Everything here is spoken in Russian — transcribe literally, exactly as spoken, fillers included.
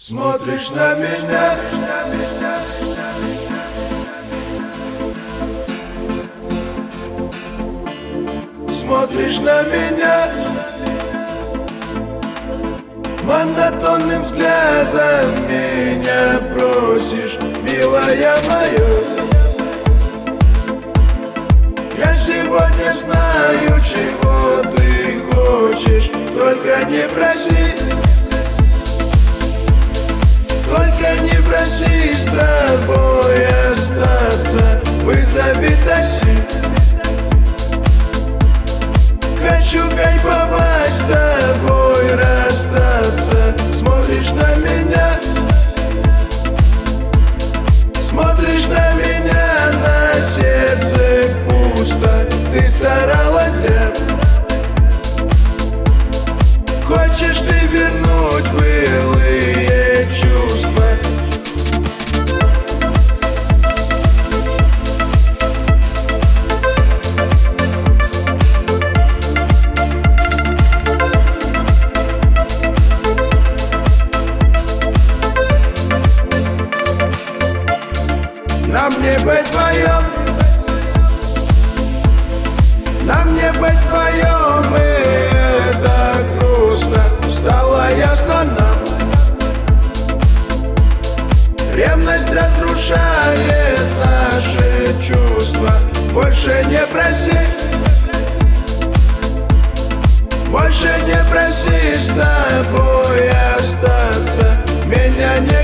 Смотришь на меня, смотришь на меня, монотонным взглядом меня просишь, милая моя. Я сегодня знаю, чего ты хочешь, только не проси. Только не проси с тобой остаться, вызови такси. Хочу кайфовать с тобой, расстаться. Смотришь на меня, смотришь на меня, на сердце пусто. Ты старалась зря. Хочешь ты вернуть былые чувства. Нам не быть вдвоем, нам не быть вдвоем, и это грустно. Стало ясно нам, ревность разрушает наши чувства. Больше не проси, больше не проси с тобой остаться. Меня не